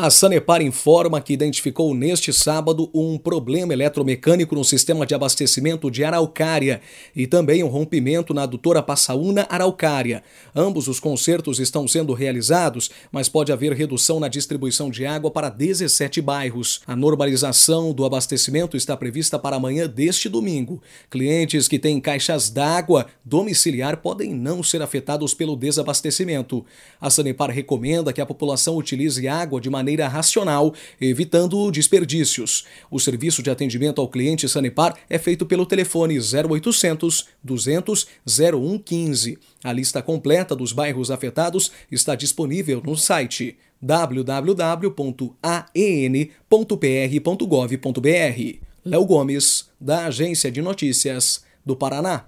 A Sanepar informa que identificou neste sábado um problema eletromecânico no sistema de abastecimento de Araucária e também um rompimento na adutora Passaúna-Araucária. Ambos os consertos estão sendo realizados, mas pode haver redução na distribuição de água para 17 bairros. A normalização do abastecimento está prevista para amanhã deste domingo. Clientes que têm caixas d'água domiciliar podem não ser afetados pelo desabastecimento. A Sanepar recomenda que a população utilize água de maneira racional, evitando desperdícios. O serviço de atendimento ao cliente Sanepar é feito pelo telefone 0800 200 0115. A lista completa dos bairros afetados está disponível no site www.an.pr.gov.br. Léo Gomes, da Agência de Notícias do Paraná.